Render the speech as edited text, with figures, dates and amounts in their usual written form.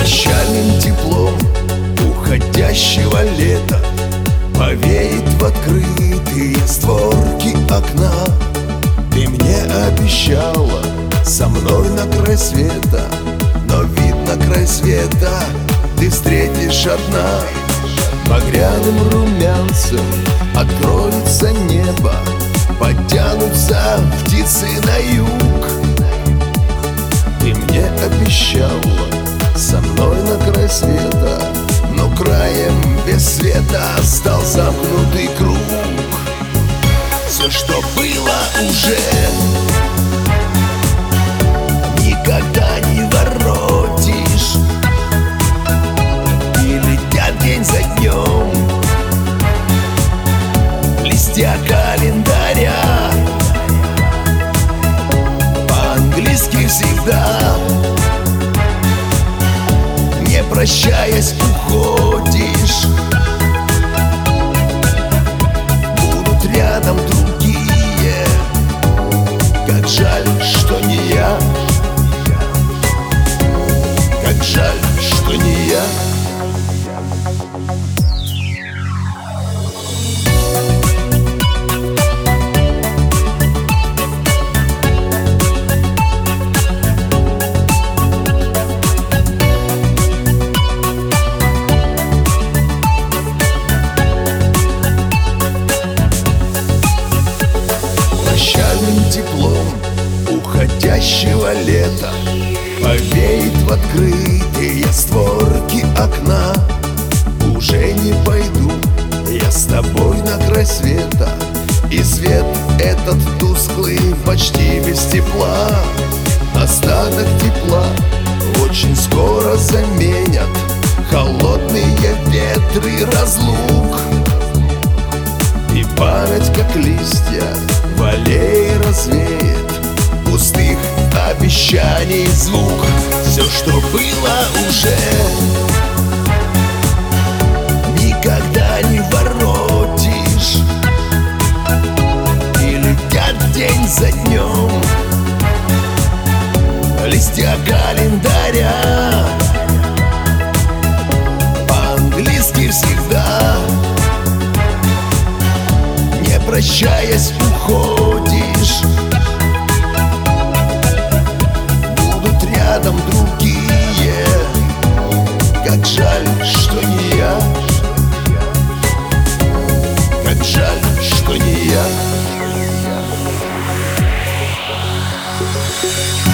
Прощальным теплом уходящего лета повеет в открытые створки окна. Ты мне обещала со мной на край света, но видно, край света ты встретишь одна. Багряным румянцем откроется небо, потянутся птицы на юг. Ты мне обещала со мной на край света, но краем без света стал замкнутый круг. Все, что было уже, никогда не воротишь. И летят день за днем листья календаря, по-английски всегда. Не прощаясь, уходишь. Будут рядом другие. Как жаль, что не я. Как жаль, что не я. Прощальным теплом уходящего лета повеет в открытые створки окна. Уже не пойду я с тобой на край света, и свет этот тусклый почти без тепла. Остаток тепла очень скоро заменят холодные ветры разлук. И память, как листья, в аллее развеет пустых обещаний звук. Все, что было уже, никогда не воротишь. И летят день за днем листья календаря, по-английски всегда. Не прощаясь, уходишь. Будут рядом другие. Как жаль, что не я. Как жаль, что не я.